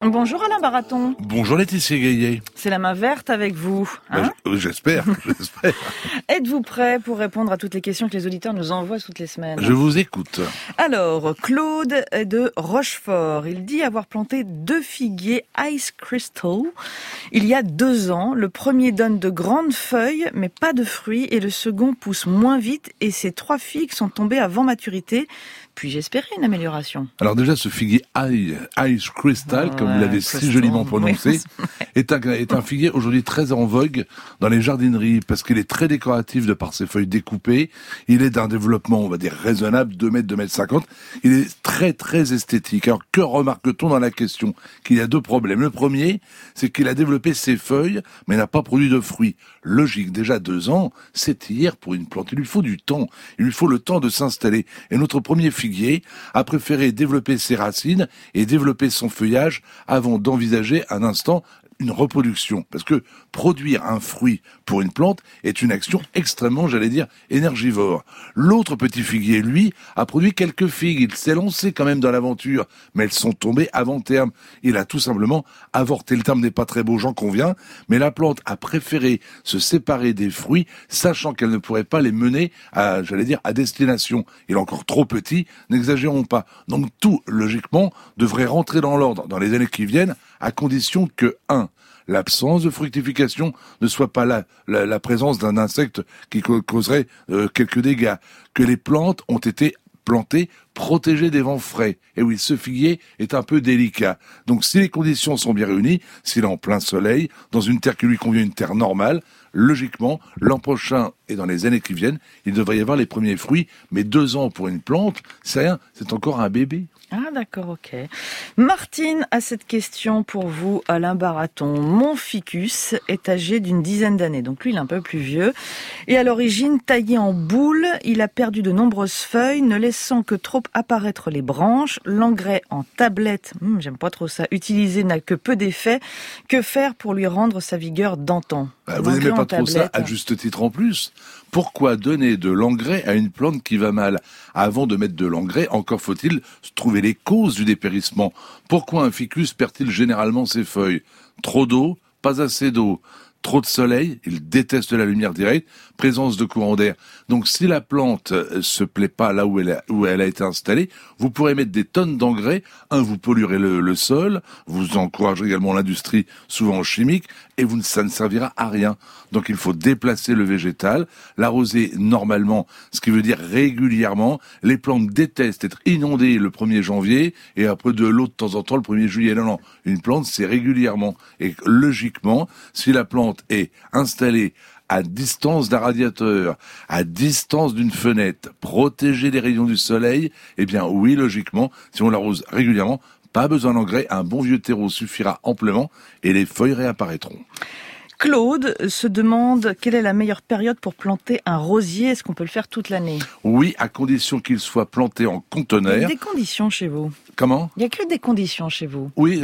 Bonjour Alain Baraton. Bonjour Laetitia Gaillet. C'est la main verte avec vous. Hein J'espère. Êtes-vous prêt pour répondre à toutes les questions que les auditeurs nous envoient toutes les semaines? Je vous écoute. Alors, Claude de Rochefort, il dit avoir planté 2 figuiers Ice Crystal il y a 2 ans. Le premier donne de grandes feuilles, mais pas de fruits, et le second pousse moins vite, et ces 3 figues sont tombées avant maturité. Puis-je espérer une amélioration? Alors déjà, ce figuier Ice Crystal, comme vous l'avez si joliment prononcé, est un figuier aujourd'hui très en vogue dans les jardineries, parce qu'il est très décoratif de par ses feuilles découpées. Il est d'un développement, on va dire, raisonnable, 2 mètres, 2 mètres 50. Il est très, très esthétique. Alors, que remarque-t-on dans la question? Qu'il y a 2 problèmes. Le premier, c'est qu'il a développé ses feuilles, mais n'a pas produit de fruits. Logique, déjà 2 ans, c'est hier pour une plante. Il lui faut du temps. Il lui faut le temps de s'installer. Et notre premier figuier a préféré développer ses racines et développer son feuillage avant d'envisager un instant une reproduction. Parce que produire un fruit pour une plante est une action extrêmement, j'allais dire, énergivore. L'autre petit figuier, lui, a produit quelques figues. Il s'est lancé quand même dans l'aventure, mais elles sont tombées avant terme. Il a tout simplement avorté. Le terme n'est pas très beau, j'en conviens, mais la plante a préféré se séparer des fruits, sachant qu'elle ne pourrait pas les mener à, j'allais dire, à destination. Il est encore trop petit, n'exagérons pas. Donc tout, logiquement, devrait rentrer dans l'ordre dans les années qui viennent, à condition que, 1, l'absence de fructification ne soit pas la présence d'un insecte qui causerait quelques dégâts, que les plantes ont été plantées, protégées des vents frais. Et oui, ce figuier est un peu délicat. Donc si les conditions sont bien réunies, s'il est en plein soleil, dans une terre qui lui convient, une terre normale, logiquement, l'an prochain et dans les années qui viennent, il devrait y avoir les premiers fruits. Mais 2 ans pour une plante, c'est rien, c'est encore un bébé. Ah d'accord, ok. Martine a cette question pour vous, Alain Baraton. Mon ficus est âgé d'une 10aine d'années, donc lui il est un peu plus vieux. Et à l'origine, taillé en boule, il a perdu de nombreuses feuilles, ne laissant que trop apparaître les branches. L'engrais en tablette, j'aime pas trop ça, utilisé n'a que peu d'effet. Que faire pour lui rendre sa vigueur d'antan? Vous n'aimez pas trop ça, à juste titre en plus. Pourquoi donner de l'engrais à une plante qui va mal? Avant de mettre de l'engrais, encore faut-il trouver les causes du dépérissement. Pourquoi un ficus perd-il généralement ses feuilles? Trop d'eau, pas assez d'eau. Trop de soleil, il déteste la lumière directe, présence de courant d'air. Donc si la plante se plaît pas là où elle a été installée, vous pourrez mettre des tonnes d'engrais. Vous polluerez le sol, vous encouragez également l'industrie, souvent chimique, et ça ne servira à rien. Donc il faut déplacer le végétal, l'arroser normalement, ce qui veut dire régulièrement. Les plantes détestent être inondées le 1er janvier, et après de l'eau de temps en temps le 1er juillet. Non, une plante c'est régulièrement. Et logiquement, si la plante est installée à distance d'un radiateur, à distance d'une fenêtre, protégée des rayons du soleil, eh bien oui, logiquement, si on l'arrose régulièrement, pas besoin d'engrais, un bon vieux terreau suffira amplement et les feuilles réapparaîtront. Claude se demande quelle est la meilleure période pour planter un rosier. Est-ce qu'on peut le faire toute l'année? Oui, à condition qu'il soit planté en conteneur. Il y a des conditions chez vous. Comment? Il n'y a que des conditions chez vous. Oui,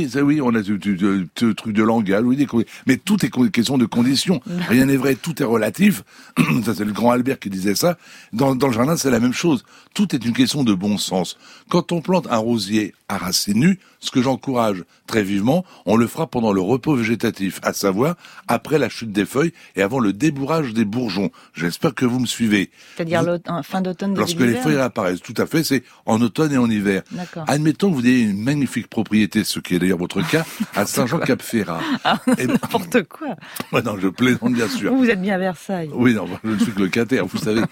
on a du truc de langage, oui, mais tout est question de conditions. Rien n'est vrai, tout est relatif. Ça, c'est le grand Albert qui disait ça. Dans le jardin, c'est la même chose. Tout est une question de bon sens. Quand on plante un rosier à racines nues, ce que j'encourage très vivement, on le fera pendant le repos végétatif, à savoir après la chute des feuilles et avant le débourrage des bourgeons. J'espère que vous me suivez. C'est-à-dire fin d'automne, lorsque les feuilles réapparaissent, tout à fait, c'est en automne et en hiver. D'accord. Admettons que vous ayez une magnifique propriété, ce qui est d'ailleurs votre cas, à Saint-Jean-Cap-Ferrat. N'importe quoi. Ouais, non, je plaisante bien sûr. Vous êtes bien à Versailles. Oui, non, je ne suis que locataire, vous savez.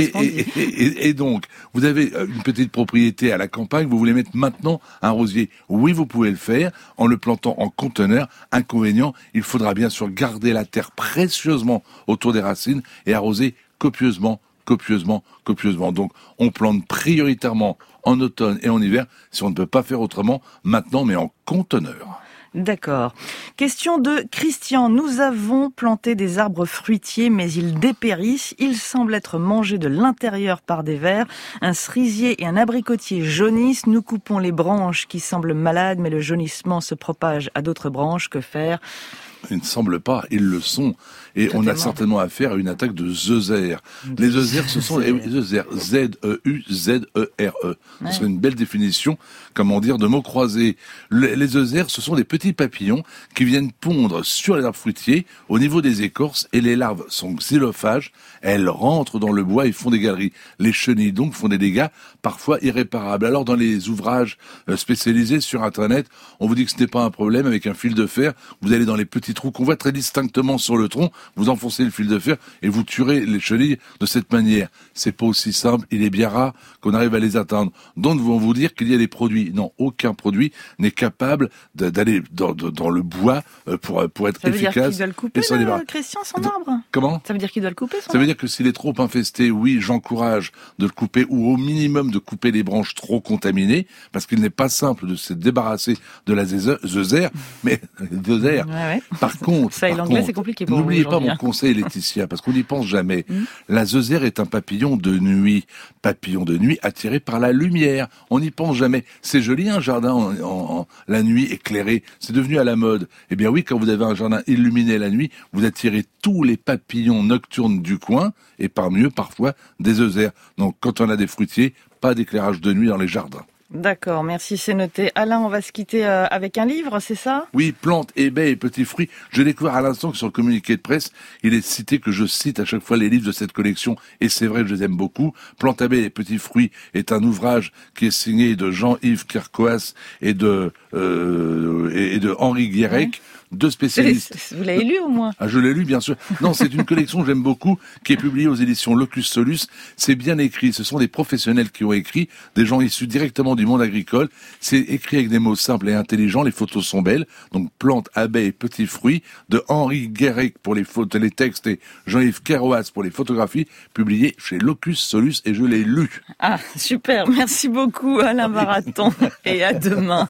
Et donc, vous avez une petite propriété à la campagne, vous voulez mettre maintenant un rosier. Oui, vous pouvez le faire en le plantant en conteneur. Inconvénient, il faudra bien sûr garder la terre précieusement autour des racines et arroser copieusement. Donc, on plante prioritairement en automne et en hiver, si on ne peut pas faire autrement, maintenant, mais en conteneur. D'accord. Question de Christian. Nous avons planté des arbres fruitiers, mais ils dépérissent. Ils semblent être mangés de l'intérieur par des vers. Un cerisier et un abricotier jaunissent. Nous coupons les branches qui semblent malades, mais le jaunissement se propage à d'autres branches. Que faire? Il ne semble pas, ils le sont. Et on a certainement affaire à une attaque de Zeusers. Les Zeusers, ce sont les Zeusers, Z-E-U-Z-E-R-E. Ce serait une belle définition, de mots croisés. Les Zeusers, ce sont des petits papillons qui viennent pondre sur les arbres fruitiers, au niveau des écorces, et les larves sont xylophages. Elles rentrent dans le bois et font des galeries. Les chenilles, donc, font des dégâts, parfois irréparables. Alors, dans les ouvrages spécialisés sur Internet, on vous dit que ce n'est pas un problème avec un fil de fer. Vous allez dans les petits trous qu'on voit très distinctement sur le tronc, vous enfoncez le fil de fer et vous tuerez les chenilles de cette manière. C'est pas aussi simple, il est bien rare qu'on arrive à les atteindre. Donc, vont vous dire qu'il y a des produits. Non, aucun produit n'est capable d'aller dans le bois pour être efficace. Ça veut dire qu'il doit le couper, Christian, son arbre? Comment? Ça veut dire qu'il doit le couper, son arbre? Ça veut dire que s'il est trop infesté, oui, j'encourage de le couper, ou au minimum de couper les branches trop contaminées, parce qu'il n'est pas simple de se débarrasser de la Zeusère, mais Zeusère. Ouais. Par contre, ça et l'anglais, c'est compliqué pour vous. N'oubliez pas mon conseil, Laetitia, parce qu'on n'y pense jamais. La Zeusère est un papillon de nuit attiré par la lumière. On n'y pense jamais. C'est joli, un jardin la nuit éclairé. C'est devenu à la mode. Eh bien oui, quand vous avez un jardin illuminé la nuit, vous attirez tous les papillons nocturnes du coin, et parmi eux, parfois, des Zeusères. Donc, quand on a des fruitiers, pas d'éclairage de nuit dans les jardins. D'accord, merci, c'est noté. Alain, on va se quitter avec un livre, c'est ça? Oui, plantes, baies et petits fruits. Je découvre à l'instant que sur le communiqué de presse, il est cité que je cite à chaque fois les livres de cette collection, et c'est vrai que je les aime beaucoup. Plantes, baies et petits fruits est un ouvrage qui est signé de Jean-Yves Kerkoas et de Henri Guérec. Deux spécialistes. Vous l'avez lu au moins? Ah, je l'ai lu, bien sûr. Non, c'est une collection que j'aime beaucoup, qui est publiée aux éditions Locus Solus. C'est bien écrit. Ce sont des professionnels qui ont écrit, des gens issus directement du monde agricole. C'est écrit avec des mots simples et intelligents. Les photos sont belles. Donc, plantes, abeilles et petits fruits, de Henri Guérec pour les textes et Jean-Yves Kerkoas pour les photographies, publié chez Locus Solus, et je l'ai lu. Ah, super. Merci beaucoup, Alain Baraton. Et à demain.